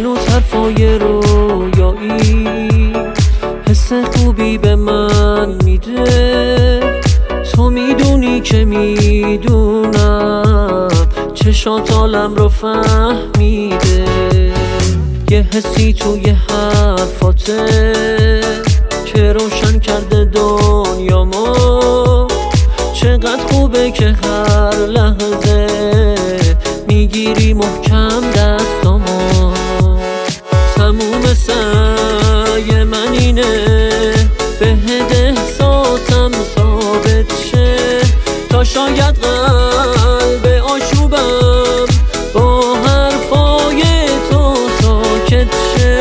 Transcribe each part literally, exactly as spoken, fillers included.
هنوز حرفای رویایی حس خوبی به من میده. تو میدونی که میدونم چشات عالم رو فهمیده. یه حسی توی حرفاته که روشن کرده دنیامو. چقدر خوبه که هر لحظه میگیری محکم دستامو. تموم سعی من اینه بهت احساسم ثابت شه، تا شاید قلب آشوبم با حرفای تو ساکت شه.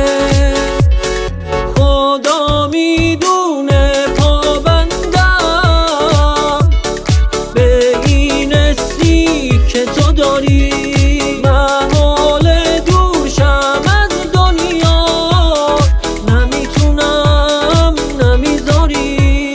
خدا میدونه پابندم به این حسی که تو داری. محال دور شم از دنیا، نمیتونم نمیذاری.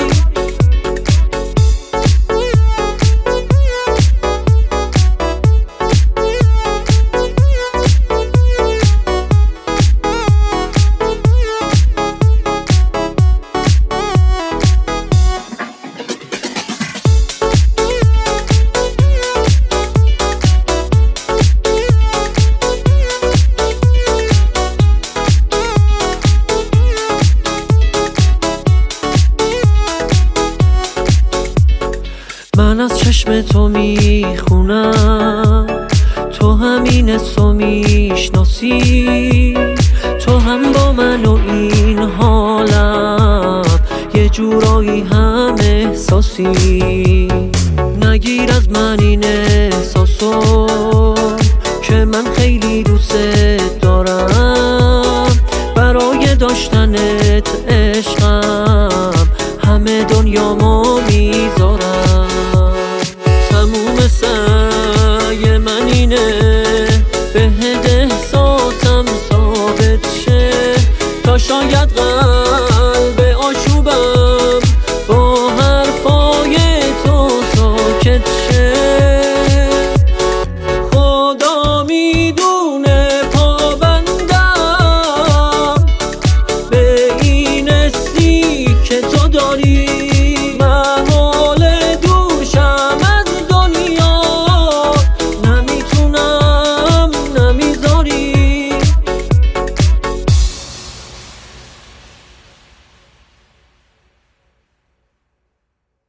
من از چشم تو میخونم، تو همین حسو میشناسی. تو هم با من و این حالم یه جورایی هم احساسی. نگیر از من این احساسو،